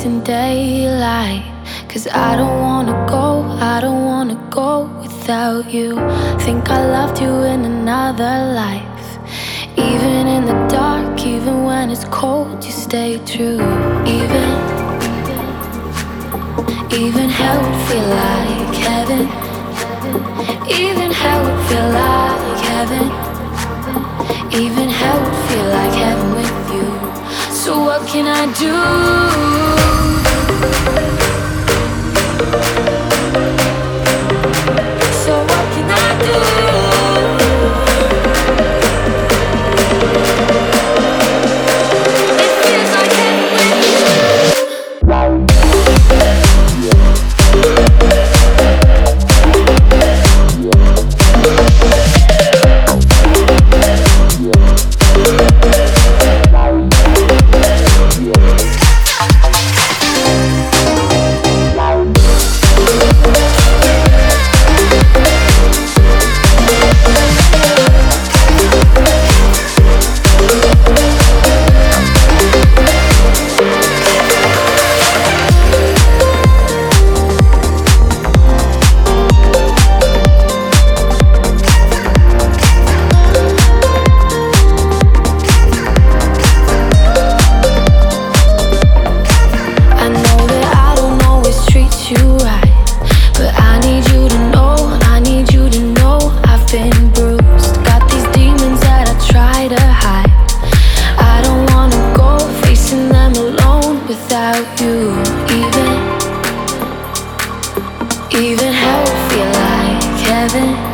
chasing daylight. 'Cause I don't wanna go without you. Think I loved you in another life. Even in the dark, even when it's cold, you stay true. Even hell would feel like heaven. Even hell would feel like heaven. Even hell would feel like heaven with you. So what can I do? So what can I do? It feels like heaven with you. Even hell would feel like heaven.